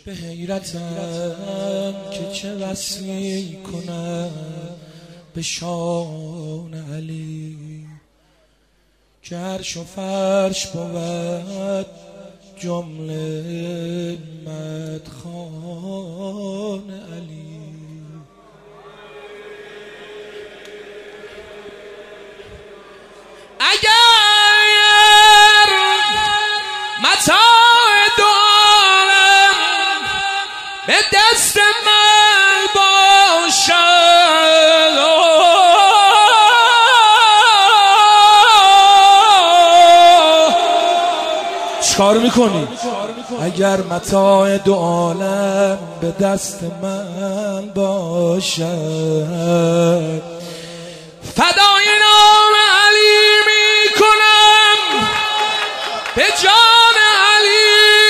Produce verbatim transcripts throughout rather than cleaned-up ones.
به حیرتم که چه وصلی کنم به شان علی، که عرش و فرش بود جمله مدخان علی. اگر متاع دو عالم به دست من باشد، چیکار میکنی؟ اگر متاع دو عالم به دست من باشد، فدای نام علی میکنم به جان علی.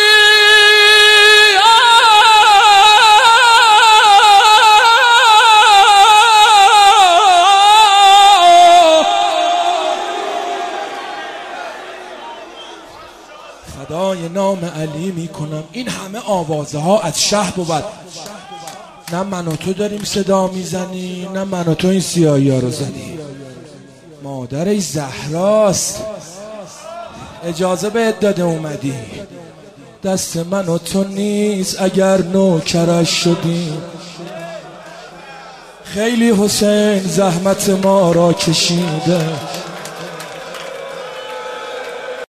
فدای نام علی میکنم. این همه آوازه ها از شه بود، نه من و تو داریم صدا میزنی، نه من و تو این سیاهی ها رو زدی. مادر زهراست اجازه بهت داده اومدی، دست من و تو نیست اگر نوکرش شدیم. خیلی حسین زحمت ما را کشیده،